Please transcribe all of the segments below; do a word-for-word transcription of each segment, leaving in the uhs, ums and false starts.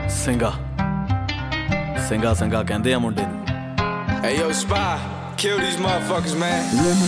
ਸਿੰਘਾ ਸਿੰਘਾ ਸਿੰਘਾ ਕਹਿੰਦੇ ਆ ਮੁੰਡੇ ਨੂੰ। Hey yo, Spy, kill these motherfuckers, man.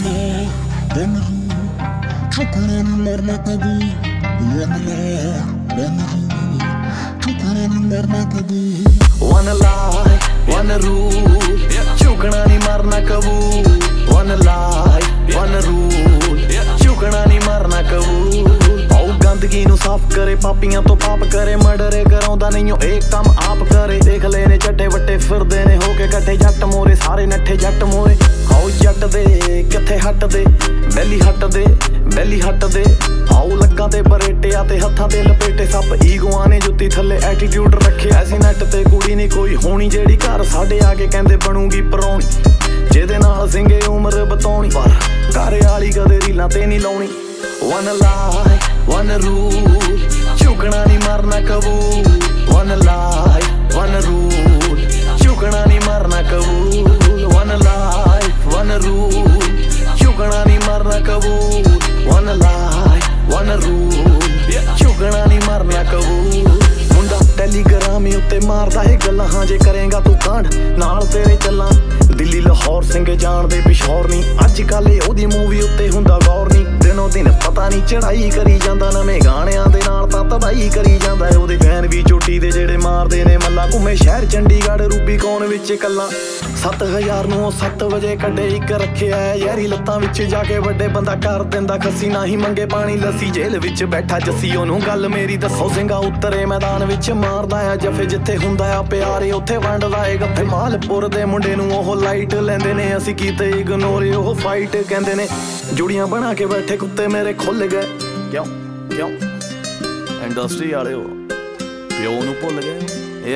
One life, one rule, ਝੁਕਣਾ ਨੀ ਮਰਨਾ ਕਬੂਲ। One life, one rule, ਝੁਕਣਾ ਨੀ ਮਰਨਾ ਕਬੂਲ। ਆਉ ਗੰਦਗੀ ਨੂੰ ਸਾਫ਼ ਕਰੇ, ਪਾਪੀਆਂ ਤੋਂ ਪਾਪ ਕਰੇ, ਮਰਡਰੇ ਕਰਾਉਂਦਾ ਨਹੀਂ ਉਹ ਇਹ ਕੰਮ ਆਪ ਕਰੇ। ਦੇਖ ਲੈ ਨੇ ਚੱਟੇ ਵੱਟੇ ਫਿਰਦੇ ਨੇ ਹੋ ਕੇ ਇਕੱਠੇ, ਜੱਟ ਮੋਰੇ ਸਾਰੇ ਨੱਠੇ ਜੱਟ ਮੋਰੇ। ਆਓ ਜੱਟ ਦੇ ਕਿੱਥੇ ਹੱਟਦੇ, ਬੈਲੀ ਹੱਟਦੇ ਬੈਲੀ ਹੱਟਦੇ। ਆਓ ਲੱਕਾਂ ਤੇ ਬਰੇਟਿਆ ਤੇ ਹੱਥਾਂ ਤੇ ਲਪੇਟੇ, ਸੱਪ ਈਗੋਆਂ ਨੇ ਜੁੱਤੀ ਥੱਲੇ ਐਟੀਟਿਊਡ ਰੱਖਿਆ ਸੀ। ਨੈਟ ਤੇ ਕੁੜੀ ਨੀ ਕੋਈ ਹੋਣੀ ਜਿਹੜੀ ਘਰ ਸਾਡੇ ਆ ਕੇ ਕਹਿੰਦੇ ਬਣੂਗੀ ਪਰਾਉਣੀ, ਜਿਹਦੇ ਨਾਲ ਸਿੰਘੇ ਉਮਰ ਬਤਾਉਣੀ। ਪਰ ਘਰ ਵਾਲੀ ਕਦੇ ਰੀਲਾਂ ਤੇ ਨੀ ਲਾਉਣੀ। One life, one rule, ਝੁਕਣਾ ਨੀ ਮਰਨਾ ਕਬੂਲ। One life, one rule, ਝੁਕਣਾ ਨੀ ਮਰਨਾ ਕਬੂਲ। One life, one rule, ਝੁਕਣਾ ਨੀ ਮਰਨਾ ਕਬੂਲ। One life, one rule, ਝੁਕਣਾ ਨੀ ਮਰਨਾ ਕਬੂਲ। ਮੁੰਡਾ ਟੈਲੀਗ੍ਰਾਮ ਉੱਤੇ ਮਾਰਦਾ ਏ ਗੱਲਾਂ, ਹਾਂ ਜੇ ਕਰੇਗਾ ਤੂੰ ਕਾਂਡ ਨਾਲ ਤੇਰੇ ਚੱਲਾਂ। ਦਿੱਲੀ ਲਾਹੌਰ ਸਿੰਘ ਜਾਣਦੇ ਪਿਸ਼ੌਰ ਨੀ, ਅੱਜ ਕੱਲ ਉਹਦੀ ਮੂਵੀ ਉੱਤੇ ਹੁੰਦਾ ਗੌਰ ਨੀ। ਦਿਨੋਂ ਦਿਨ ਪਤਾ ਨੀ ਚੜਾਈ ਕਰੀ ਜਾਂਦਾ, ਨਵੇਂ ਗਾਣਿਆਂ ਦੇ ਨਾਲ ਤਾਂ ਤਬਾਹੀ ਕਰੀ ਜਾਂਦਾ। ਉਹਦੇ ਫੈਨ ਵੀ ਚੋਟੀ ਦੇ ਜਿਹੜੇ ਮਾਰਦੇ ਨੇ ਮੱਲਾ, ਘੁੰਮੇ ਸ਼ਹਿਰ ਚੰਡੀਗੜ੍ਹ ਰੂਬੀ ਕੌਣ ਵਿੱਚ ਇਕੱਲਾ। ਸੱਤ ਹਜ਼ਾਰ ਨੂੰ ਉਹ ਸੱਤ ਵਜੇ ਕੱਢੇ, ਇੱਕ ਰੱਖਿਆ ਯਾਰੀ ਲੱਤਾਂ ਵਿੱਚ ਜਾ ਕੇ ਵੱਡੇ ਬੰਦਾ ਕਰ ਦਿੰਦਾ ਖੱਸੀ। ਨਾ ਹੀ ਮੰਗੇ ਪਾਣੀ ਲੱਸੀ, ਜੇਲ੍ਹ ਵਿੱਚ ਬੈਠਾ ਜੱਸੀ ਉਹਨੂੰ ਗੱਲ ਮੇਰੀ ਦੱਸੋ। ਸਿੰਘਾ ਉਤਰੇ ਮੈਦਾਨ ਵਿੱਚ ਮਾਰਦਾ ਆ ਜਫੇ, ਜਿੱਥੇ ਹੁੰਦਾ ਆ ਪਿਆਰੇ ਉੱਥੇ ਵੰਡਦਾ ਏ ਗੱਫੇ। ਮਾਲਪੁਰ ਦੇ ਮੁੰਡੇ ਨੂੰ ਉਹ ਲਾਈਟ ਲੈਂਦੇ ਨੇ, ਅਸੀਂ ਕੀਤੇ ਇਗਨੋਰ ਉਹ ਫਾਈਟ ਕਹਿੰਦੇ ਨੇ। ਜੁੜੀਆਂ ਬਣਾ ਕੇ ਬੈਠੇ ਕੁੱਤੇ ਮੇਰੇ ਖੁੱਲ ਗਏ, ਕਿਉਂ ਕਿਉਂ ਇੰਡਸਟਰੀ ਵਾਲੇ ਉਹ ਪਿਓ ਨੂੰ ਭੁੱਲ ਗਏ।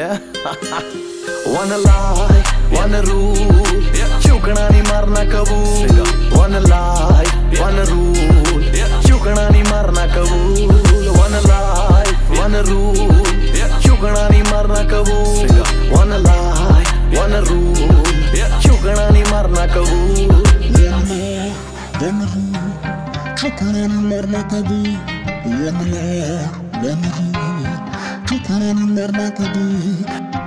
One life, one rule, ਝੁਕਣਾ ਨੀ ਮਰਨਾ ਕਬੂਲ। One life, one rule, ਝੁਕਣਾ ਨੀ ਮਰਨਾ ਕਬੂਲ। One life, one rule, ਝੁਕਣਾ ਨੀ ਮਰਨਾ ਕਬੂਲ। One life, one rule, ਝੁਕਣਾ ਨੀ ਮਰਨਾ ਕਬੂਲ। ਝੁਕਣਾ ਨੀ ਮਰਨਾ ਕਬੂਲ। One life, one rule, ਝੁਕਣਾ ਨੀ ਮਰਨਾ ਕਬੂਲ।